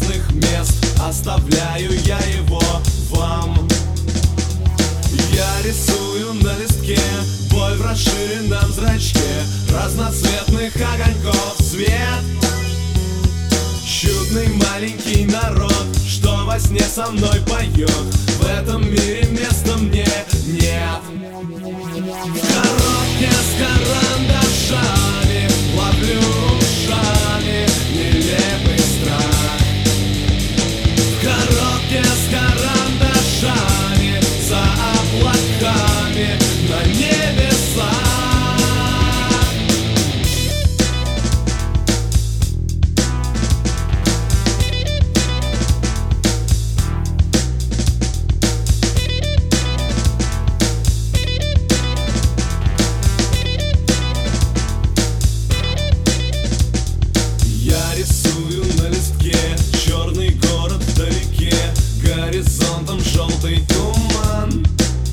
опасных мест. Оставляю я его вам. Я рисую на листке боль в расширенном зрачке, разноцветных огоньков свет. Чудный маленький народ, что во сне со мной поет. В этом мире места мне нет. В коробке с карандашами ловлю ушами нелепый страх. В коробке с карандашами за облаками на небесах. Рисую на листке черный город вдалеке, горизонтом желтый туман.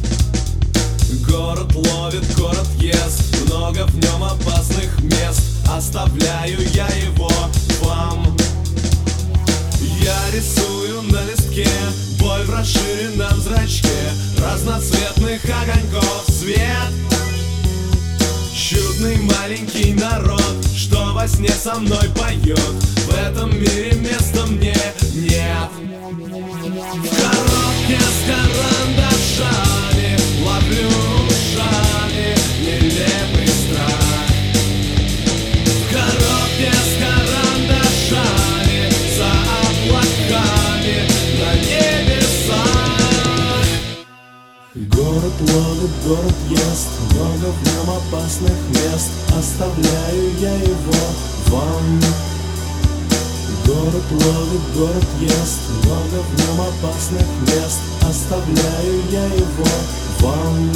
Город ловит, город ест, много в нем опасных мест. Оставляю я его вам. Я рисую на листке боль в расширенном зрачке, разноцветных огоньков свет. Чудный маленький народ, что во сне со мной поет. В этом мире места мне нет. В коробке с карандашами ловлю ушами нелепый страх. В коробке с карандашами за облаками на небесах. Город ловит, город ест, много в нем опасных мест. Оставляю я его вам. Город ловит, город ест, много в нем опасных мест. Оставляю я его вам.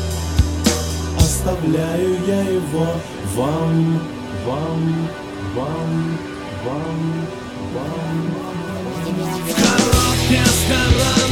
Оставляю я его вам. Вам, вам, вам, вам. В коробке с карандашами